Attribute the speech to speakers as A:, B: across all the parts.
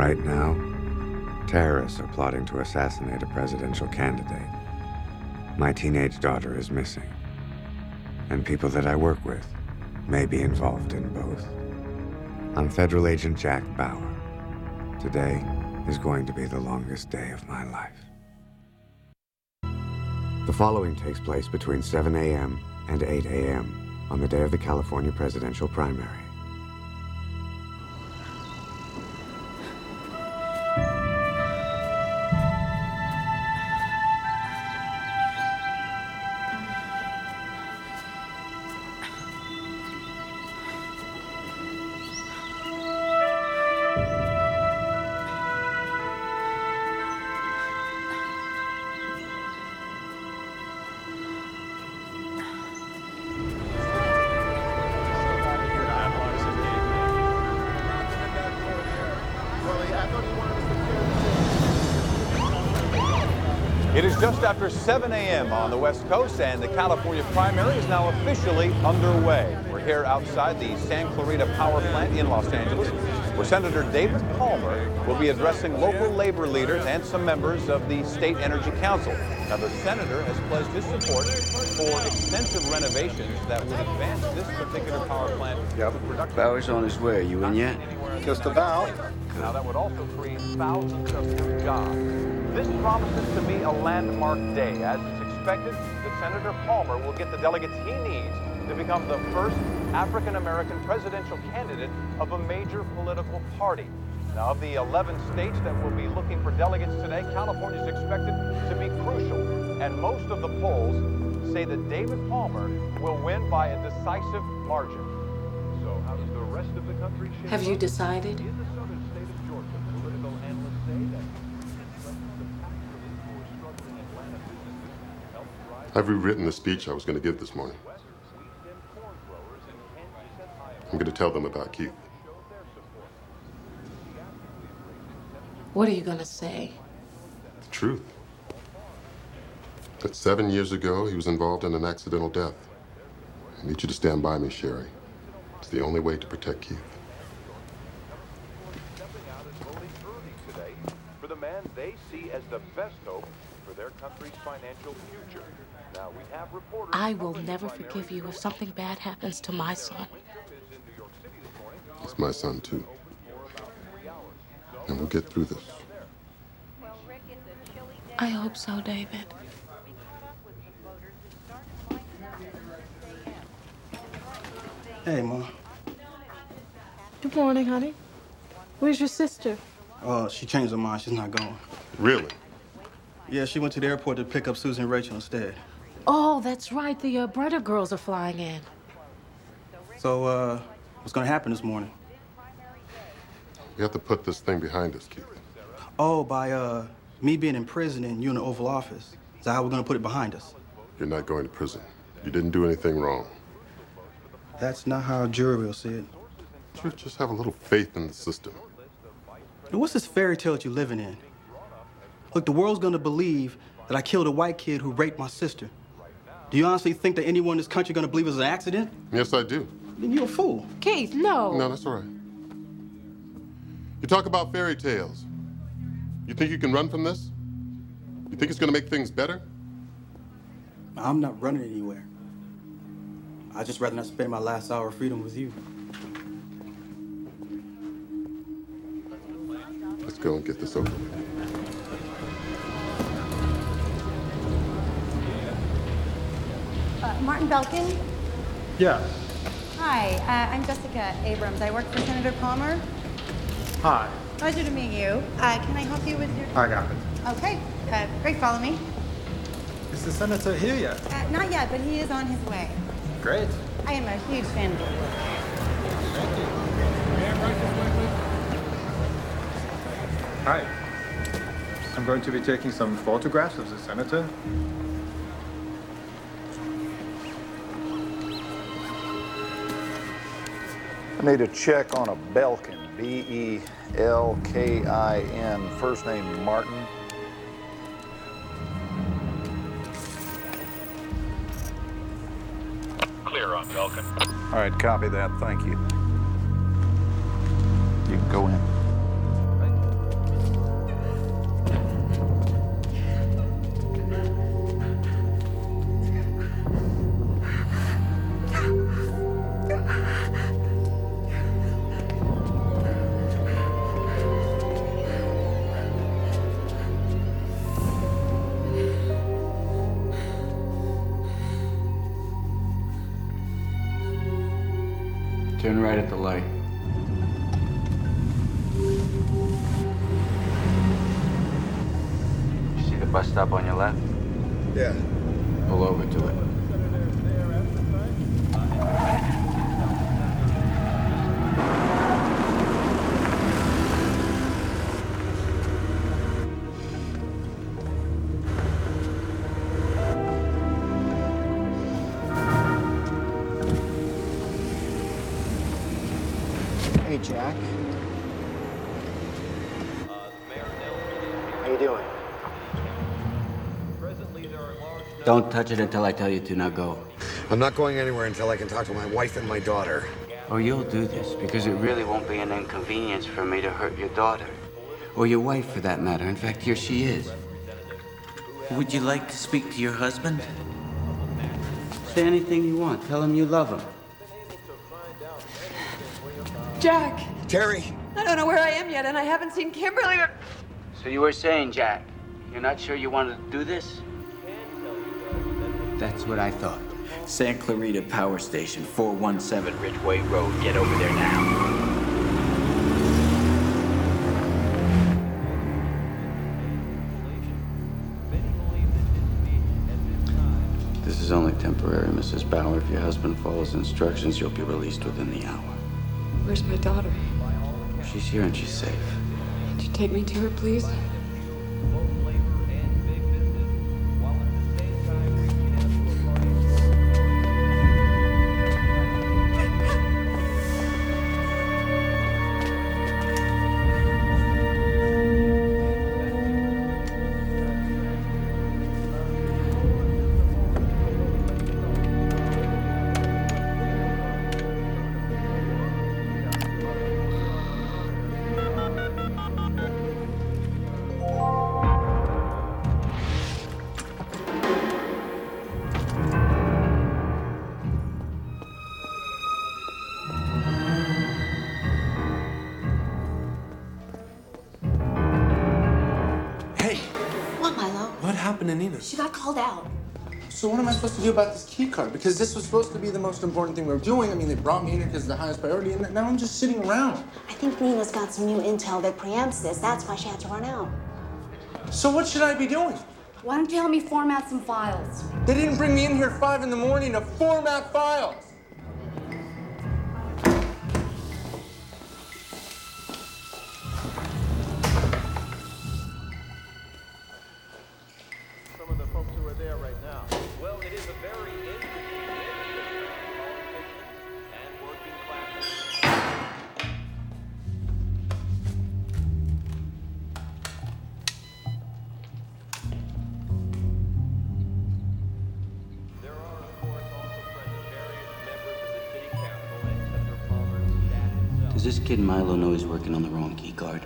A: Right now, terrorists are plotting to assassinate a presidential candidate. My teenage daughter is missing, and people that I work with may be involved in both. I'm Federal Agent Jack Bauer. Today is going to be the longest day of my life. The following takes place between 7 a.m. and 8 a.m. on the day of the California presidential primary.
B: It is just after 7 a.m. on the West Coast, and the California primary is now officially underway. We're here outside the San Clarita Power Plant in Los Angeles, where Senator David Palmer will be addressing local labor leaders and some members of the State Energy Council. Now, the senator has pledged his support for extensive renovations that would advance this particular power plant to production.
C: Bauer's on his way. You in yet?
D: Just about.
B: Now, that would also create thousands of new jobs. This promises to be a landmark day. As it's expected, that Senator Palmer will get the delegates he needs to become the first African-American presidential candidate of a major political party. Now, of the 11 states that will be looking for delegates today, California is expected to be crucial. And most of the polls say that David Palmer will win by a decisive margin. So how does the rest of the country shape
E: Have you
B: up?
E: decided?
B: In the southern state of Georgia, political analysts say that
F: I've rewritten the speech I was going to give this morning. I'm going to tell them about Keith.
E: What are you gonna say?
F: The truth. That 7 years ago, he was involved in an accidental death. I need you to stand by me, Sherry. It's the only way to protect Keith.
B: Stepping out is voting early today for the man they see as the best hope for their country's financial future. Now, we have reporters.
E: I will never forgive you if something bad happens to my son.
F: He's my son, too. And we'll get through this.
E: I hope so, David.
D: Hey, Mom.
G: Good morning, honey. Where's your sister?
D: She changed her mind. She's not going.
F: Really?
D: Yeah, she went to the airport to pick up Susan and Rachel instead.
E: Oh, that's right. The Brother girls are flying in.
D: So, what's gonna happen this morning?
F: We have to put this thing behind us, Keith.
D: Oh, by, me being in prison and you in the Oval Office. Is that how we're gonna put it behind us?
F: You're not going to prison. You didn't do anything wrong.
D: That's not how a jury will see it.
F: Just have a little faith in the system.
D: And what's this fairy tale that you're living in? Look, the world's gonna believe that I killed a white kid who raped my sister. Do you honestly think that anyone in this country gonna believe it was an accident?
F: Yes, I do.
D: Then you're a fool.
E: Keith, no.
F: No, that's all right. You talk about fairy tales. You think you can run from this? You think it's gonna make things better?
D: I'm not running anywhere. I'd just rather not spend my last hour of freedom with you.
F: Let's go and get this over with.
H: Martin Belkin?
I: Yes.
H: Hi, I'm Jessica Abrams. I work for Senator Palmer.
I: Hi.
H: Pleasure to meet you. Can I help you with your...
I: I got it.
H: Okay, great, follow me.
I: Is the senator here yet?
H: Not yet, but he is on his way.
I: Great.
H: I am a huge fan of your work.
I: Thank you. Hi. I'm going to be taking some photographs of the senator.
J: I need a check on a Belkin, B-E-L-K-I-N, first name Martin.
K: Clear on Belkin.
J: All right, copy that, thank you. You can go in.
C: Turn right at the light. You see the bus stop on your left?
J: Yeah.
C: Pull over to it.
K: Hey, Jack. How you doing?
C: Don't touch it until I tell you to. Now go.
A: I'm not going anywhere until I can talk to my wife and my daughter.
C: Oh, you'll do this because it really won't be an inconvenience for me to hurt your daughter. Or your wife, for that matter. In fact, here she is. Would you like to speak to your husband? Say anything you want. Tell him you love him.
L: Jack!
A: Terry!
L: I don't know where I am yet, and I haven't seen Kimberly.
C: So you were saying, Jack, you're not sure you wanted to do this? That's what I thought. San Clarita Power Station, 417 Ridgeway Road. Get over there now. This is only temporary, Mrs. Bauer. If your husband follows instructions, you'll be released within the hour.
L: Where's my daughter?
C: She's here and she's safe.
L: Could you take me to her, please?
M: What happened to Nina?
N: She got called out.
M: So what am I supposed to do about this key card? Because this was supposed to be the most important thing we were doing. I mean, they brought me in here because it's the highest priority, and now I'm just sitting around.
N: I think Nina's got some new intel that preempts this. That's why she had to run out.
M: So what should I be doing?
N: Why don't you help me format some files?
M: They didn't bring me in here at 5 in the morning to format files.
C: Does this kid Milo know he's working on the wrong key card?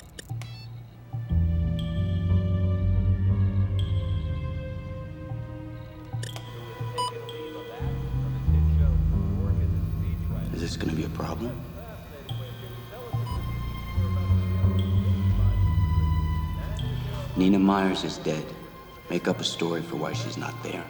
C: Is this gonna be a problem? Nina Myers is dead. Make up a story for why she's not there.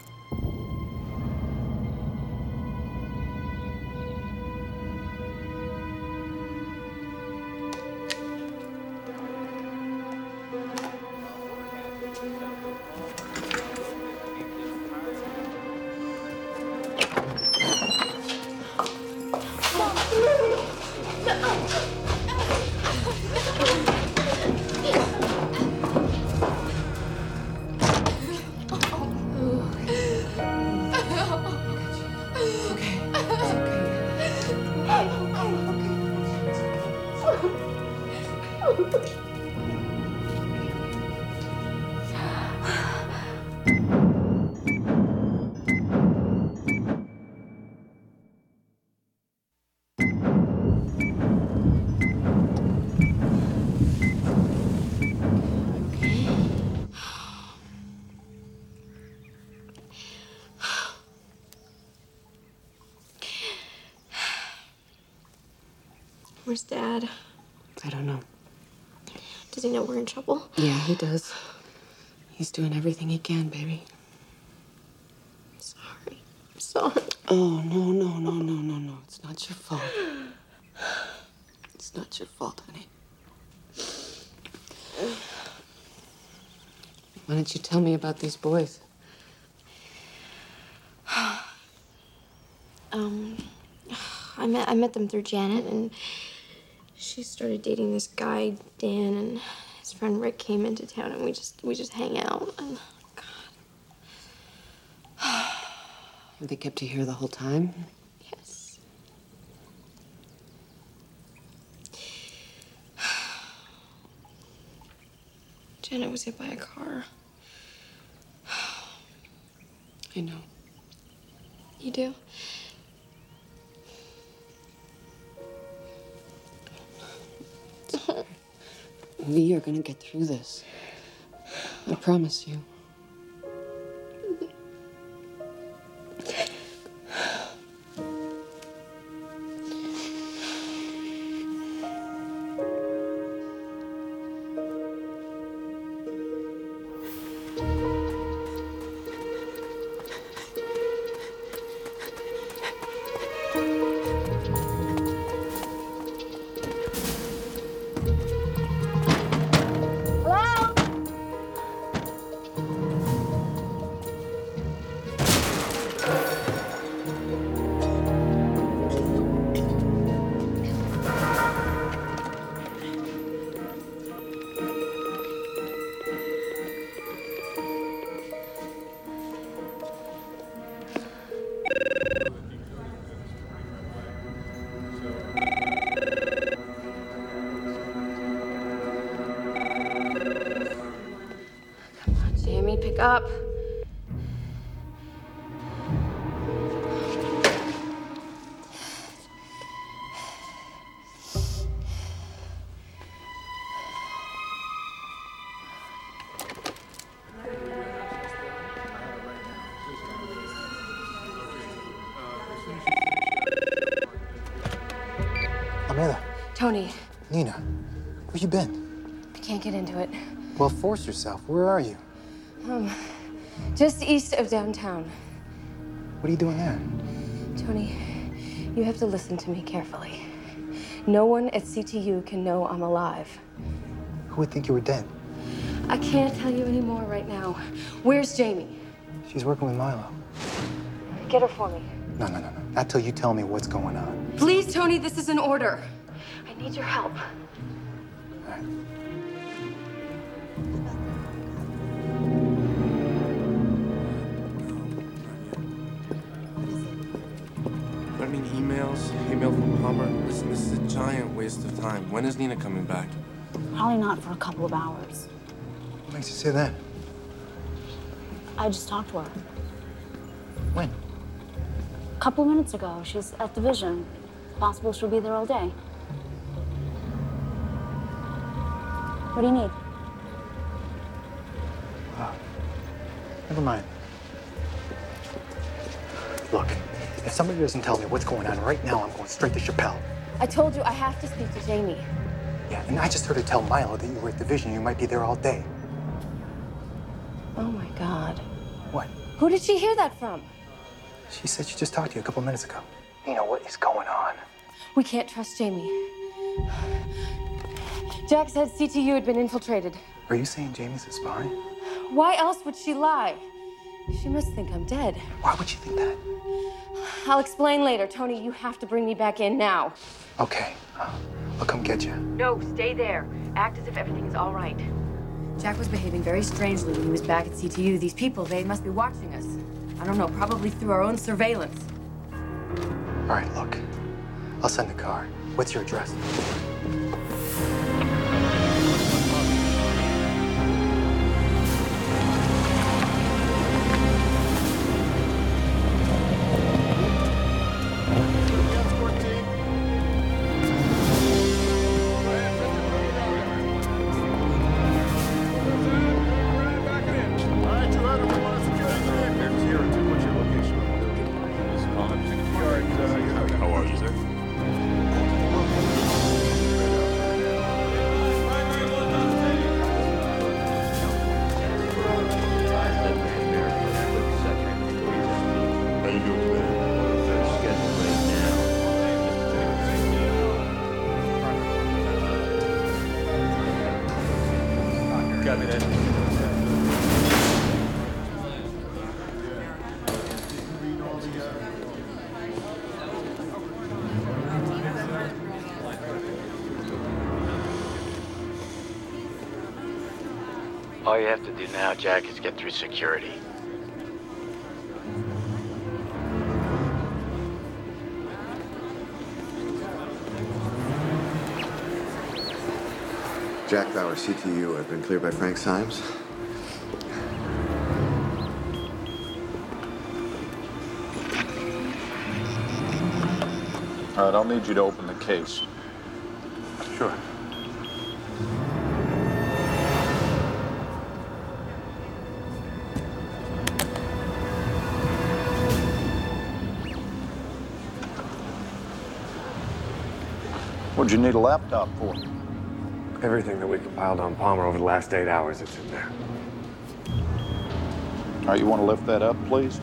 G: Where's Dad?
O: I don't know.
G: Does he know we're in trouble?
O: Yeah, he does. He's doing everything he can, baby.
G: Sorry. sorry.
O: Oh, no. It's not your fault. It's not your fault, honey. Why don't you tell me about these boys?
G: I met them through Janet, and she started dating this guy, Dan, and his friend Rick came into town, and we just hang out. And
O: Have they kept you here the whole time?
G: yes. Janet was hit by a car.
O: I know.
G: You do?
O: We are gonna get through this. I promise you.
G: Jamie, pick up.
M: Amanda.
H: Tony,
M: Nina. Where you been?
H: I can't get into it.
M: Well, force yourself. Where are you?
H: Just east of downtown.
M: What are you doing there?
H: Tony, you have to listen to me carefully. No one at CTU can know I'm alive.
M: Who would think you were dead?
H: I can't tell you any more right now. Where's Jamie?
M: She's working with Milo.
H: Get her for me.
M: No. Not till you tell me what's going on.
H: Please, Tony, this is an order. I need your help.
K: I mean, email from Palmer. Listen, this is a giant waste of time. When is Nina coming back?
P: Probably not for a couple of hours.
M: What makes you say that?
P: I just talked to her.
M: When?
P: A couple of minutes ago. She's at Division. Possible she'll be there all day. What do you need?
M: Never mind. Look, if somebody doesn't tell me what's going on right now, I'm going straight to Chappelle.
H: I told you I have to speak to Jamie.
M: Yeah, and I just heard her tell Milo that you were at Division. You might be there all day.
H: Oh, my God.
M: What?
H: Who did she hear that from?
M: She said she just talked to you a couple minutes ago. Nina, what is going on?
H: We can't trust Jamie. Jack said CTU had been infiltrated.
M: Are you saying Jamie's a spy?
H: Why else would she lie? She must think I'm dead.
M: Why would she think that?
H: I'll explain later. Tony, you have to bring me back in now.
M: Okay, I'll come get you.
H: No, stay there. Act as if everything's all right. Jack was behaving very strangely when he was back at CTU. These people, they must be watching us. I don't know, probably through our own surveillance.
M: All right, look. I'll send a car. What's your address?
Q: All you have to do now, Jack, is get through security.
A: Jack Bauer, CTU. I've been cleared by Frank Symes.
J: All right, I'll need you to open the case.
A: Sure.
J: What'd you need a laptop for?
A: Everything that we compiled on Palmer over the last 8 hours, it's in there.
J: All right, you want to lift that up, please?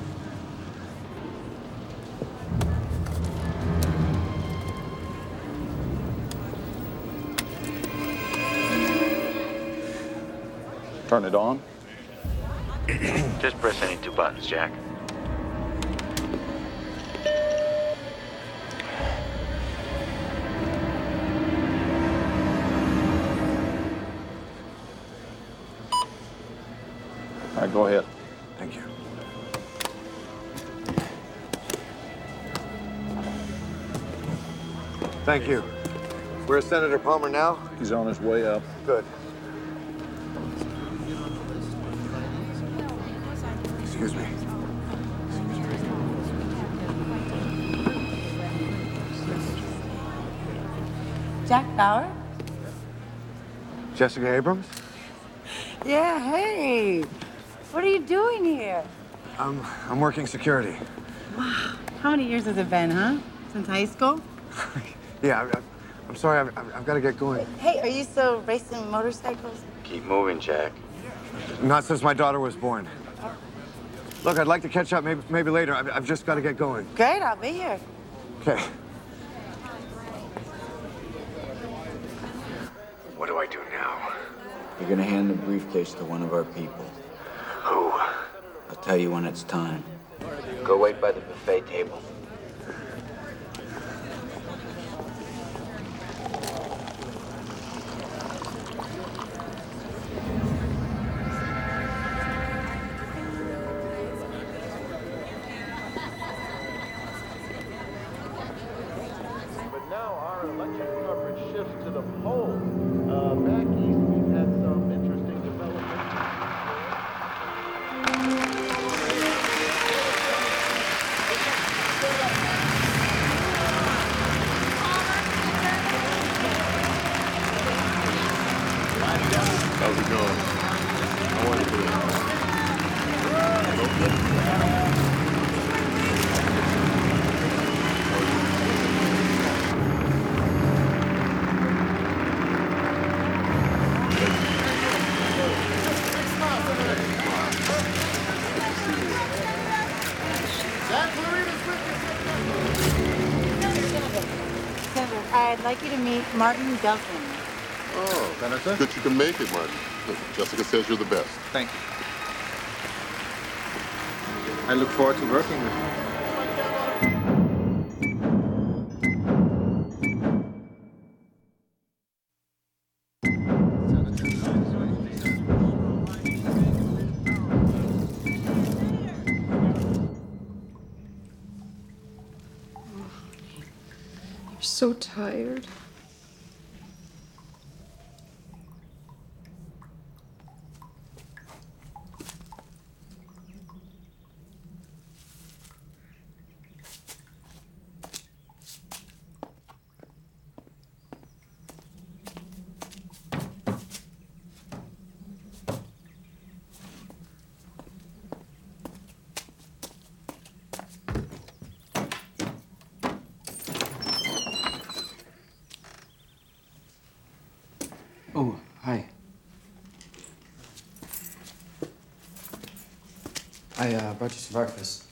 J: Turn it on.
Q: Just press any two buttons, Jack.
J: All right, go ahead.
A: Thank you. Thank you. Where's Senator Palmer now?
J: He's on his way up.
A: Good. Excuse me.
R: Jack Bauer?
A: Jessica Abrams?
R: Yeah, hey. What are you doing here?
A: I'm working security.
R: Wow. How many years has it been, huh? Since high school?
A: Yeah, I'm sorry. I've got to get going.
R: Hey, are you still racing motorcycles?
Q: Keep moving, Jack.
A: Not since my daughter was born. Look, I'd like to catch up maybe later. I've just got to get going.
R: Great, I'll be here.
A: Okay. What do I do now?
C: You're gonna hand the briefcase to one of our people.
A: Who?
C: I'll tell you when it's time. Go wait by the buffet table.
B: But now our election coverage shifts to the polls. Back east, we've had some interesting developments.
F: How's it going? How are you doing?
R: Senator, I'd like you to meet Martin Delkin.
F: Oh, good you can make it, Martin. Jessica says you're the best.
I: Thank you. I look forward to working with you.
L: You're so tired.
D: Oh, hi. I brought you some breakfast.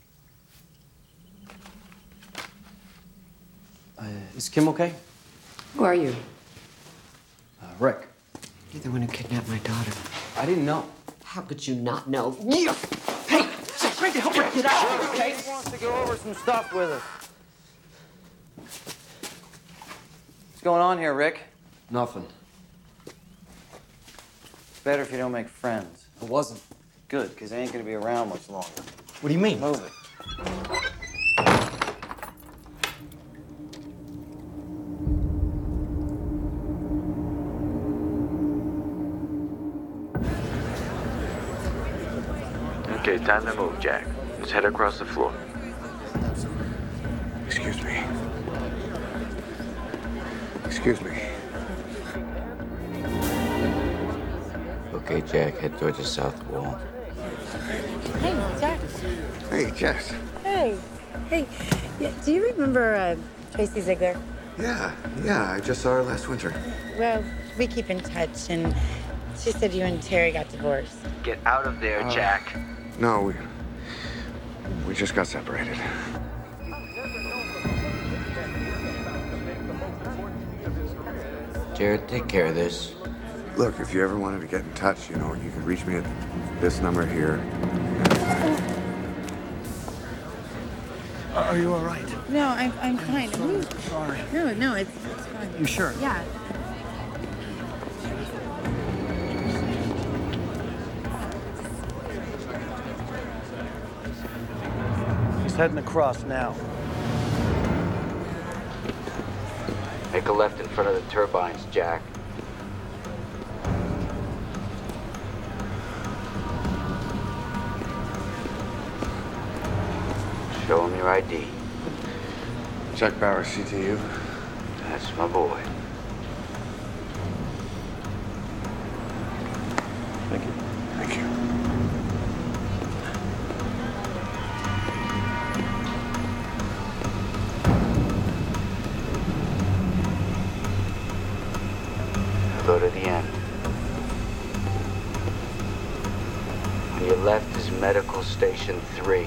D: Is Kim okay?
H: Who are you?
S: Rick.
O: You're the one who kidnapped my daughter.
S: I didn't know.
O: How could you not know?
S: Hey, I'm trying to help Rick get out of here, okay?
R: He wants to go over some stuff with us. What's going on here, Rick?
S: Nothing.
R: It's better if you don't make friends.
S: It wasn't.
R: Good, because they ain't gonna be around much longer.
S: What do you mean?
R: Move it.
Q: Okay, time to move, Jack. Let's head across the floor.
A: Excuse me. Excuse me.
C: Okay, Jack, head toward the south wall.
T: Hey, Jack.
A: Hey, Jess.
T: Hey. Hey. Yeah, do you remember Tracy Ziegler?
A: Yeah, I just saw her last winter.
T: Well, we keep in touch, and she said you and Terry got divorced.
Q: Get out of there, Jack.
A: No, we just got separated.
C: Jared, take care of this.
A: Look, if you ever wanted to get in touch, you know, you could reach me at this number here.
S: Are you all right?
T: No, I'm fine.
S: Sorry.
T: No, it's fine.
S: You sure?
T: Yeah.
R: He's heading across now.
C: Make a left in front of the turbines, Jack. Show him your ID.
A: Jack Bauer, CTU.
C: That's my boy.
A: Thank you. Thank you.
C: Now go to the end. On your left is Medical Station 3.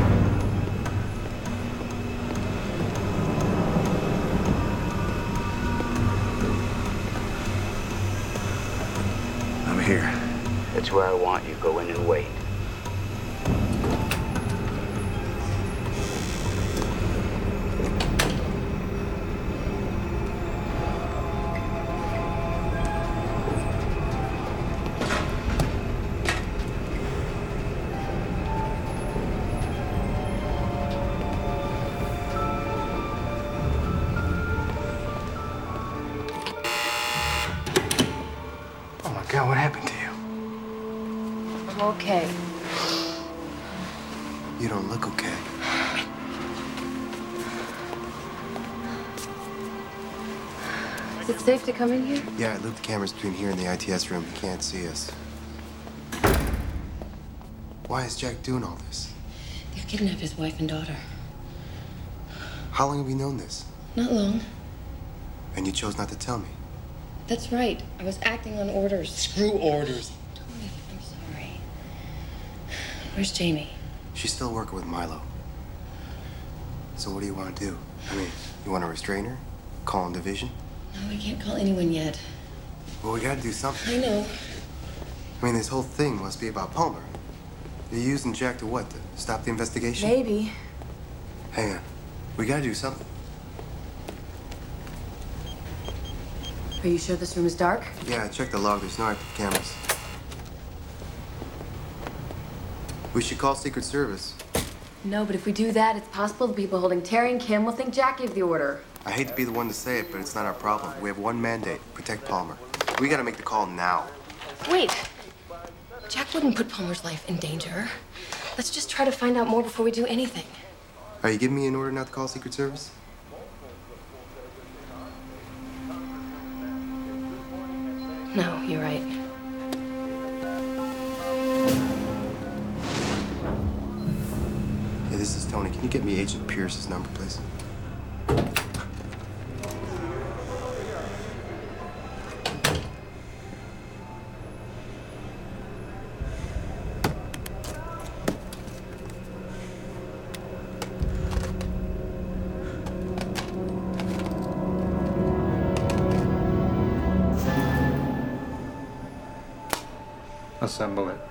A: Here.
C: That's where I want you. Go in and wait.
A: God, what happened to you?
H: I'm okay.
M: You don't look okay.
H: Is it safe to come in here?
M: Yeah, I looped the cameras between here and the ITS room. He can't see us. Why is Jack doing all this?
O: They kidnapped his wife and daughter.
M: How long have we known this?
O: Not long.
M: And you chose not to tell me.
O: That's right. I was acting on orders.
M: Screw orders.
O: Tony, I'm sorry. Where's Jamie?
M: She's still working with Milo. So what do you want to do? I mean, you want to restrain her? Call in division?
O: No, we can't call anyone yet.
M: Well, we gotta do something.
O: I know.
M: I mean, this whole thing must be about Palmer. You're using Jack to what? To stop the investigation?
H: Maybe.
M: Hang on. We gotta do something.
H: Are you sure this room is dark?
M: Yeah, I checked the log. There's no active cameras. We should call Secret Service.
H: No, but if we do that, it's possible the people holding Terry and Kim will think Jack gave the order.
M: I hate to be the one to say it, but it's not our problem. We have one mandate: protect Palmer. We gotta make the call now.
O: Wait. Jack wouldn't put Palmer's life in danger. Let's just try to find out more before we do anything.
M: Are you giving me an order not to call Secret Service?
O: No, you're right.
M: Hey, this is Tony. Can you get me Agent Pierce's number, please?
I: Assemble it.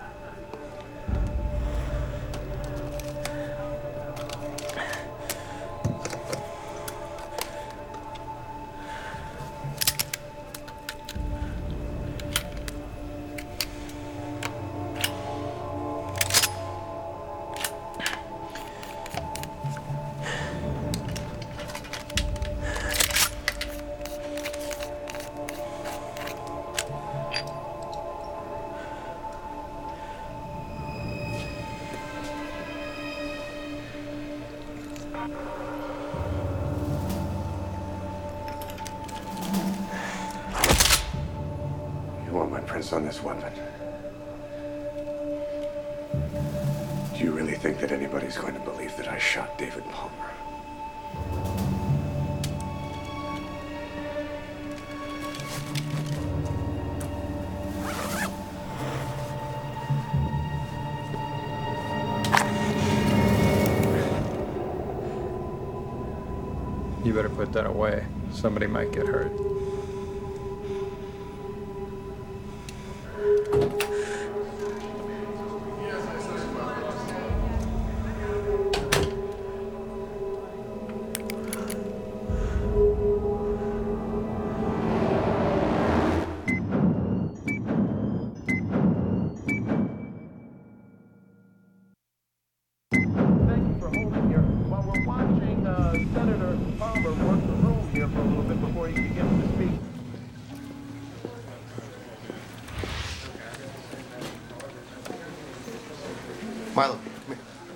A: You want my prints on this weapon? Do you really think that anybody's going to believe that I shot David Palmer?
I: You better put that away. Somebody might get hurt.
K: Milo, come here.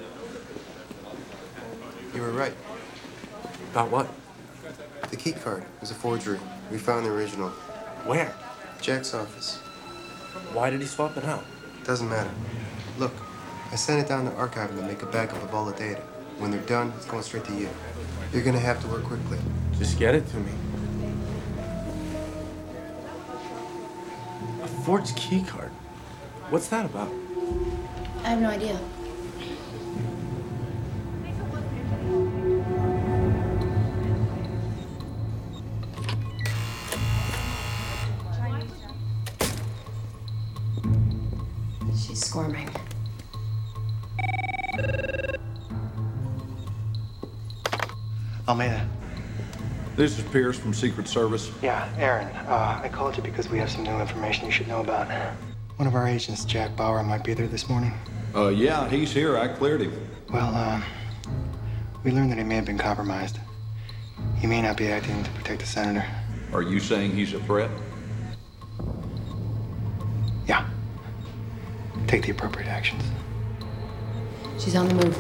K: You were right.
M: About what?
K: The key card was a forgery. We found the original.
M: Where?
K: Jack's office.
M: Why did he swap it out?
K: Doesn't matter. Look, I sent it down to archiving to make a backup of all the data. When they're done, it's going straight to you. You're gonna have to work quickly.
M: Just get it to me. A forged key card? What's that about?
G: I have no idea.
O: She's squirming.
M: Almeida.
J: This is Pierce from Secret Service.
M: Yeah, Aaron. I called you because we have some new information you should know about. One of our agents, Jack Bauer, might be there this morning.
J: Yeah, he's here. I cleared him.
M: Well, we learned that he may have been compromised. He may not be acting to protect the senator.
J: Are you saying he's a threat?
M: Yeah. Take the appropriate actions.
O: She's on the move.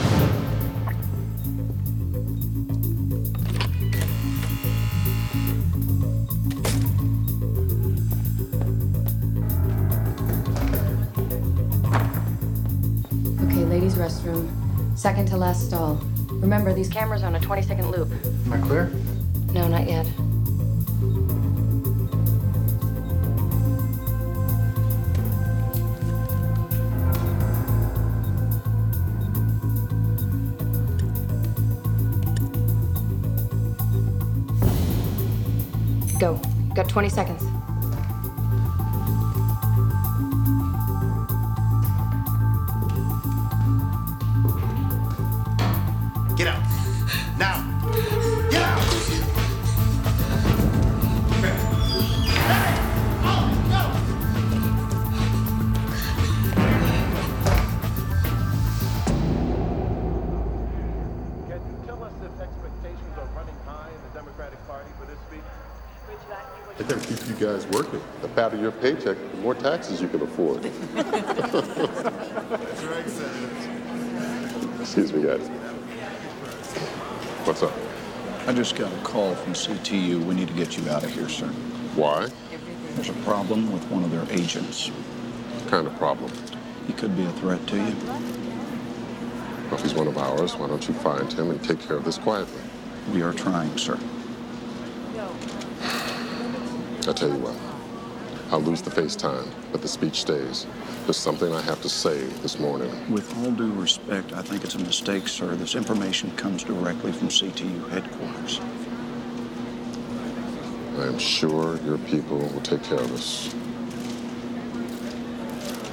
O: Okay, ladies' restroom. Second to last stall. Remember, these cameras are on a 20-second loop.
M: Am I clear?
O: No, not yet. Go. Got 20 seconds.
M: Get out. Now. Get out.
B: Can you tell us if expectations are running high in the Democratic Party for this speech?
F: I gotta keep you guys working. The fatter your paycheck, the more taxes you can afford. Excuse me, guys. What's up?
J: I just got a call from CTU. We need to get you out of here, sir.
F: Why?
J: There's a problem with one of their agents.
F: What kind of problem?
J: He could be a threat to you.
F: Well, if he's one of ours, why don't you find him and take care of this quietly?
J: We are trying, sir.
F: I'll tell you what. I'll lose the FaceTime, but the speech stays. There's something I have to say this morning.
J: With all due respect, I think it's a mistake, sir. This information comes directly from CTU headquarters.
F: I am sure your people will take care of us.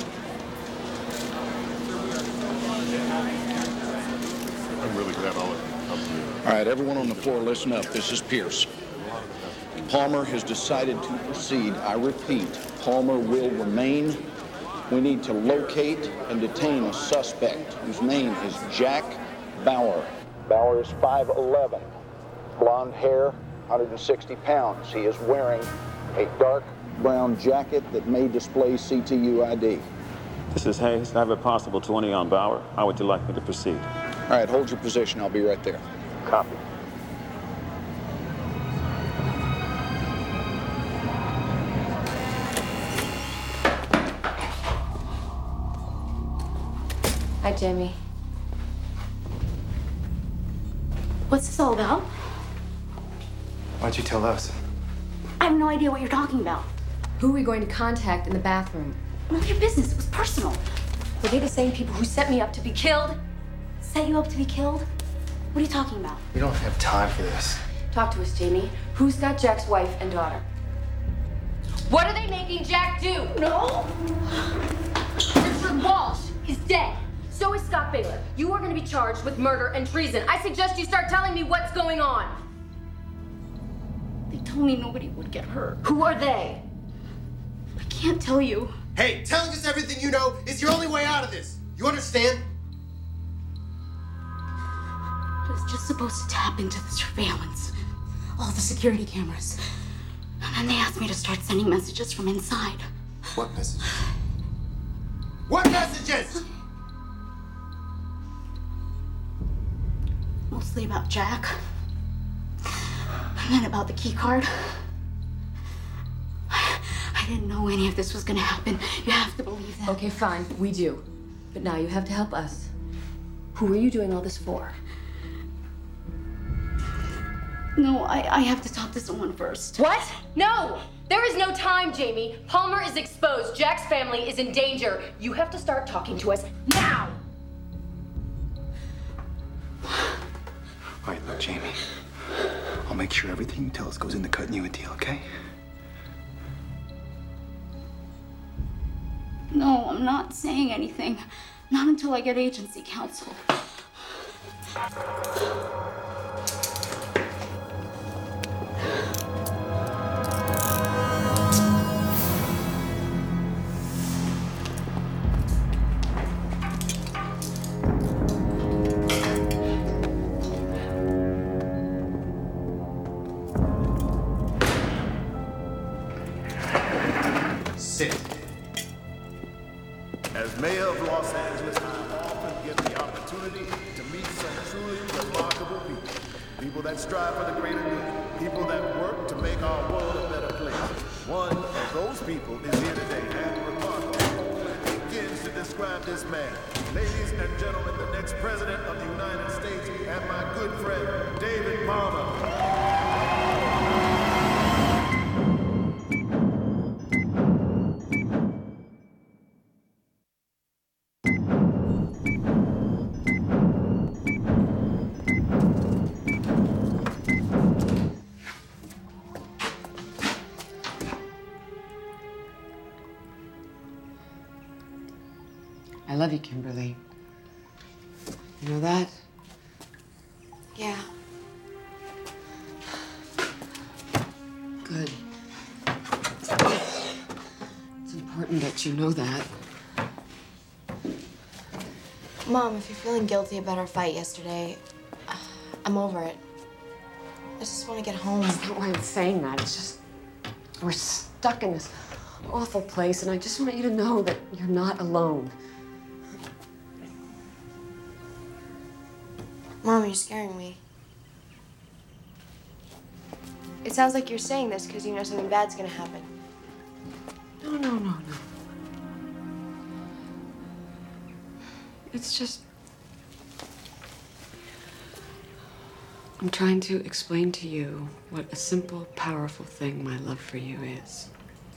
J: right, everyone on the floor, listen up. This is Pierce. Palmer has decided to proceed. I repeat, Palmer will remain. We need to locate and detain a suspect whose name is Jack Bauer. Bauer is 5'11", blonde hair, 160 pounds. He is wearing a dark brown jacket that may display CTU ID.
U: This is Hayes. I have a possible 20 on Bauer. How would you like me to proceed?
J: All right, hold your position. I'll be right there.
U: Copy.
H: Hi, Jamie.
P: What's this all about?
K: Why'd you tell us?
P: I have no idea what you're talking about.
H: Who are we going to contact in the bathroom?
P: None of your business. It was personal.
H: Were they the same people who set me up to be killed?
P: Set you up to be killed? What are you talking about?
K: We don't have time for this.
H: Talk to us, Jamie. Who's got Jack's wife and daughter? What are they making Jack do?
P: No!
H: Richard Walsh is dead. So is Scott Baylor. You are going to be charged with murder and treason. I suggest you start telling me what's going on.
P: They told me nobody would get hurt.
H: Who are they?
P: I can't tell you.
K: Hey, telling us everything you know is your only way out of this. You understand?
P: I was just supposed to tap into the surveillance, all the security cameras. And then they asked me to start sending messages from inside.
K: What messages? What messages?
P: Mostly about Jack. And then about the key card. I didn't know any of this was gonna happen. You have to believe that.
H: Okay, fine. We do. But now you have to help us. Who are you doing all this for?
P: No, I have to talk to someone first.
H: What? No! There is no time, Jamie. Palmer is exposed. Jack's family is in danger. You have to start talking to us now!
K: All right, look, Jamie. I'll make sure everything you tell us goes into cutting you a deal, okay?
P: No, I'm not saying anything. Not until I get agency counsel.
K: Sit.
V: As mayor of Los Angeles, I often get the opportunity to meet some truly remarkable people. People that strive for the greater good. People that work to make our world a better place. One of those people is here today, and remarkable begins to describe this man. Ladies and gentlemen, the next president of the United States and my good friend, David Palmer.
W: I love you, Kimberly. You know that?
O: Yeah.
W: Good. It's important that you know that.
O: Mom, if you're feeling guilty about our fight yesterday, I'm over it. I just want to get home.
W: That's not why I'm saying that. It's just we're stuck in this awful place, and I just want you to know that you're not alone.
O: Mom, you're scaring me. It sounds like you're saying this because you know something bad's gonna happen.
W: No. It's just... I'm trying to explain to you what a simple, powerful thing my love for you is.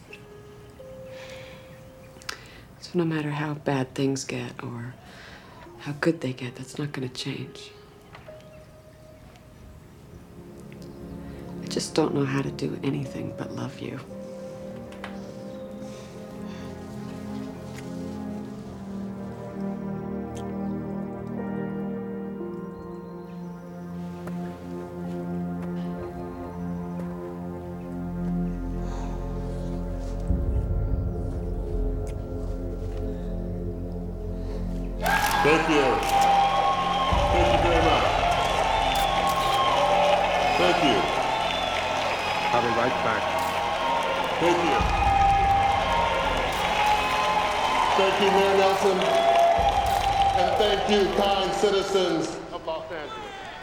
W: So no matter how bad things get or how good they get, that's not gonna change. I just don't know how to do anything but love you.
F: Thank you. Thank you very much. Thank you.
I: I'll be right back.
F: Thank you. Thank you, Mayor Nelson. And thank you, kind citizens of Los Angeles.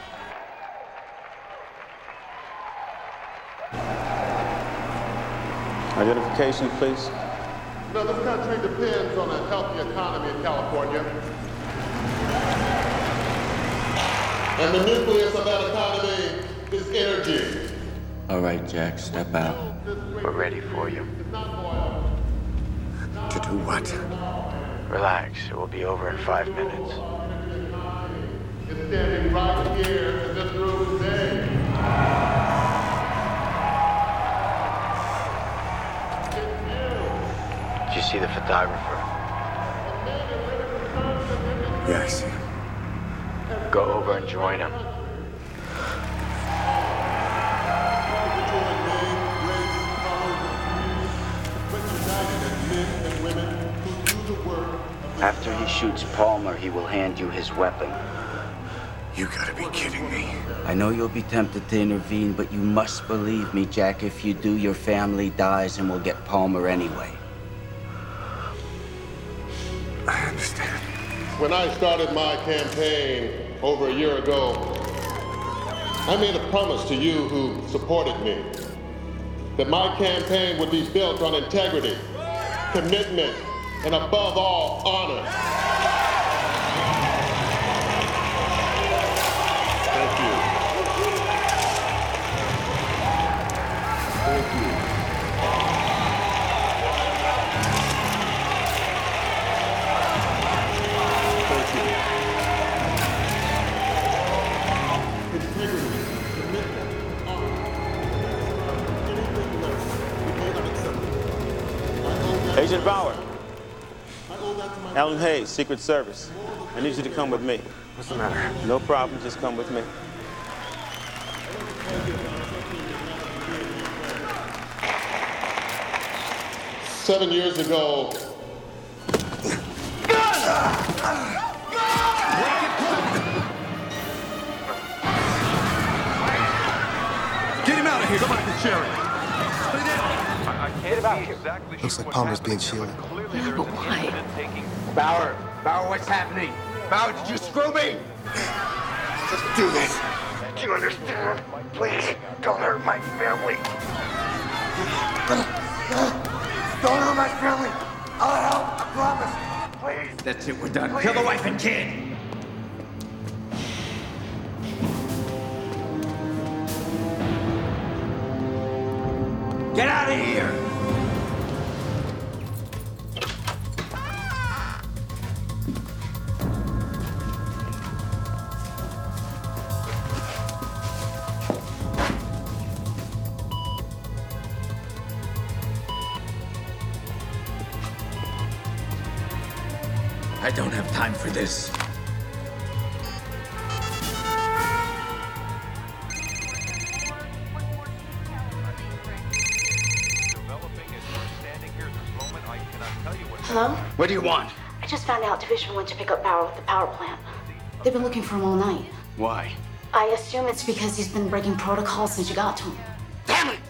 U: Identification, please.
F: You know, this country depends on a healthy economy in California. And the nucleus of that economy is energy.
C: All right, Jack, step out.
Q: We're ready for you.
A: To do what?
Q: Relax. It will be over in 5 minutes.
F: It's standing right here in this room today.
Q: Did you see the photographer?
A: Yes.
Q: Go over and join him.
C: After he shoots Palmer, he will hand you his weapon.
A: You gotta be kidding me.
C: I know you'll be tempted to intervene, but you must believe me, Jack. If you do, your family dies and we'll get Palmer anyway.
A: I understand.
F: When I started my campaign over a year ago, I made a promise to you who supported me that my campaign would be built on integrity, commitment, and above all, honor. Thank you. Thank you. Thank you. Integrity, commitment, honor. Anything less would be unacceptable.
U: Agent Bauer. Alan Hayes, Secret Service. I need you to come with me.
A: What's the matter?
U: No problem, just come with me.
F: Seven years ago,
B: Get him out of here. Somebody can share him.
V: I can't see exactly.
K: Looks like Palmer's being shielded.
V: Yeah, but why?
E: Bauer, what's happening? Bauer, did you screw me?
A: Just do this. Do you understand? Please, don't hurt my family. Don't hurt my family. I'll help, I promise. Please.
E: That's it, we're done.
A: Please.
E: Kill the wife and kid. Get out of here! I don't have time for this.
P: Hello?
E: What do you want?
P: I just found out Division went to pick up Bauer with the power plant. They've been looking for him all night.
E: Why?
P: I assume it's because he's been breaking protocol since you got to him.
E: Damn it!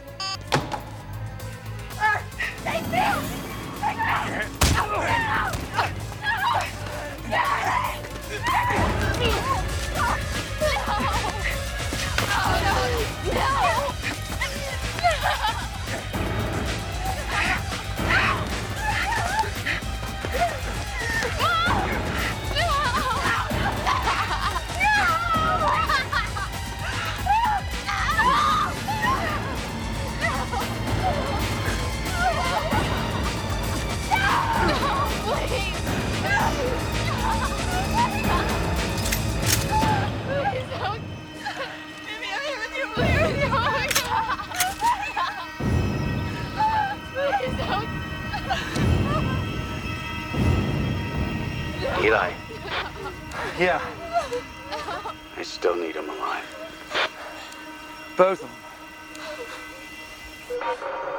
C: Eli,
E: Yeah,
C: I still need him alive.
E: both of them.